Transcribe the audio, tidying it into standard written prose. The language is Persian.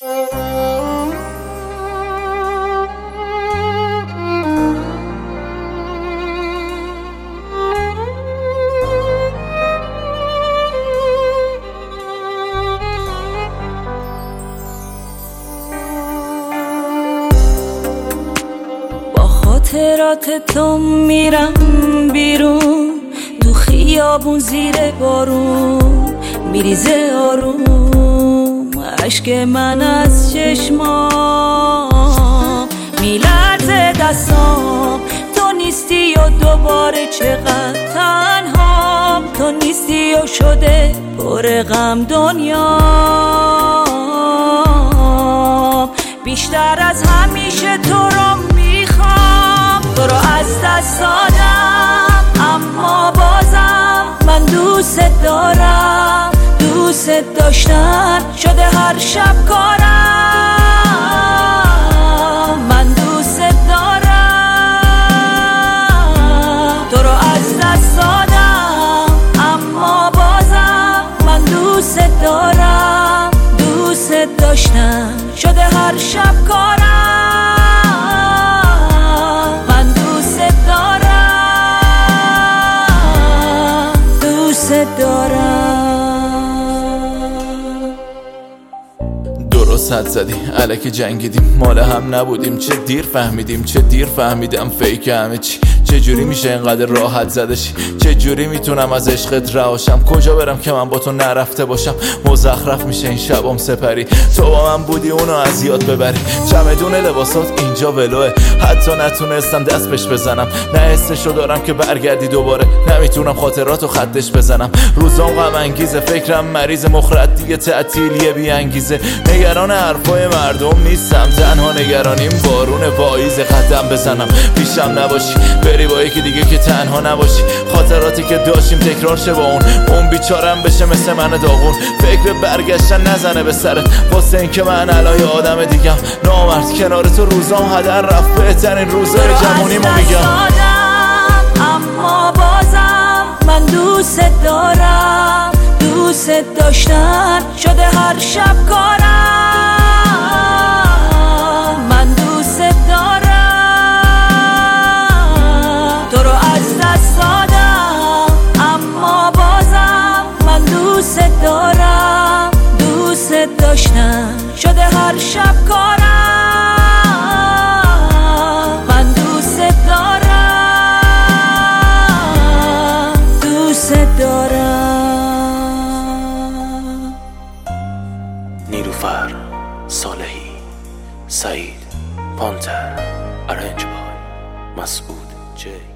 خاطرات تو میرم بیرون، تو خیابون زیر بارون میریزه آروم، عشق من از چشمام میلرزه دستام. تو نیستی و دوباره چقدر تنهام، تو نیستی و شده پر غم دنیام. بیشتر از همیشه تو رو میخوام، تو رو از دست دادم اما بازم من دوست دارم. دوست داشتن شده هر شب کارم، من دوست دارم. تو رو از دست دادم اما بازم من دوست دارم. دوست داشتن شده هر شب کارم، من دوست دارم. دوست دارم. درست حد زدی الکی جنگیدیم، مال هم نبودیم. چه دیر فهمیدیم، چه دیر فهمیدم فیک همه چی. چه جوری میشه اینقدر راحت زدشی؟ چه جوری میتونم از عشقت رهاشم؟ کجا برم که من با تو نرفته باشم؟ مزخرف میشه این شبام سپری، تو با من بودی اونو از یاد ببری. چمدون لباسات اینجا ولوه، حتی نتونستم دست بهش بزنم. نه حسشو دارم که برگردی دوباره، نمیتونم خاطراتو خطش بزنم. روزام غم انگیزه، فکرم مریض، مخرد دیگه تعطیلیه بی انگیزه. نگران حرفای مردم نیستم، تنها نگرانیم بارون پاییز. قدم بزنم پیشم نباشی، بری با یکی دیگه که تنها نباشی. خاطراتی که داشتیم تکرار شه با اون بیچارم بشه مثل من داغون. فکر برگشتن نزنه به سرت، واسه این که من علای آدم دیگم. نامرد کنار تو روزام هدر رفت، بهترین روزای جوونیمو میگم. اما بازم من دوست دارم. دوست داشتن شده هر شب کارم، من دوست دارم. تو رو از دست دادم اما بازم من دوست دارم. دوست داشتن شده هر شب کارم، من دوست دارم. دوست دارم. نیلوفر صالحی، سعید پانتر، ارنج بای مسعود جی.